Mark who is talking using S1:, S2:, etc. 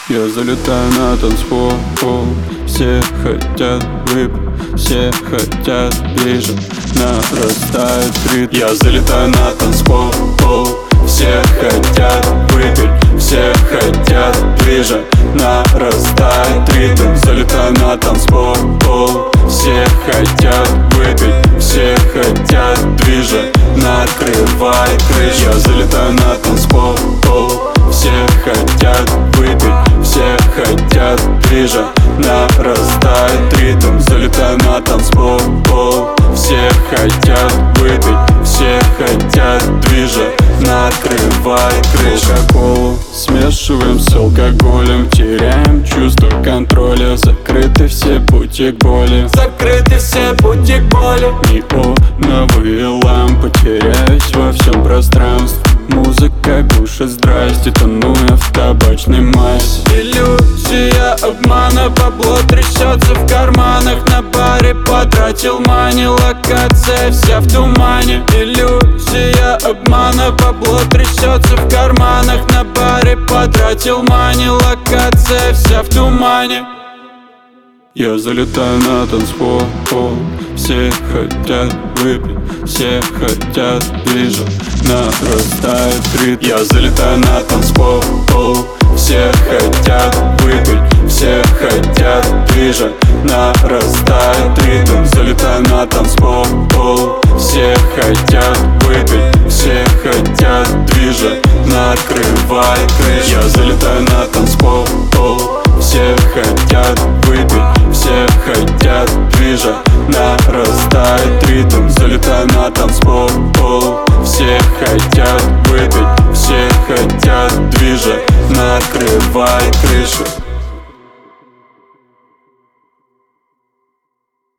S1: Я залетаю на танцпол, все хотят выпить, все хотят ближе, нарастает ритм. Я залетаю на танцпол, все хотят выпить, все хотят ближе, нарастает ритм. Залетаю на танцпол, все хотят выпить, все хотят ближе, накрывай крышу. Я залетаю на танцпол, все хотят выпить, все хотят ближе, нарастает ритм. Залетаю на танцпол, все хотят выпить, все хотят ближе, накрывай крышу. Кока-колу смешиваем с алкоголем, теряем чувство контроля. Закрыты все пути к боли,
S2: закрыты все пути к боли.
S1: Неоновые лампы, теряюсь во всем пространстве. Музыка глушит здрасте, тонуя в табачной массе.
S2: Иллюзия обмана, бабло трясется в карманах. На баре потратил мани, локация вся в тумане. Иллюзия обмана, бабло трясется в карманах. На баре потратил мани, локация вся в тумане.
S1: Я залетаю на танцпол, все хотят выпить, все хотят ближе, нарастает ритм. Я залетаю на танцпол, все хотят выпить, все хотят ближе, нарастает ритм. Залетаю на танцпол, все хотят выпить, все хотят ближе, накрывай крышу. Я залетаю на танцпол, все хотят выпить, все хотят ближе, нарастает ритм. Залетаю на танцпол, все хотят выпить, все хотят ближе, накрывай крышу.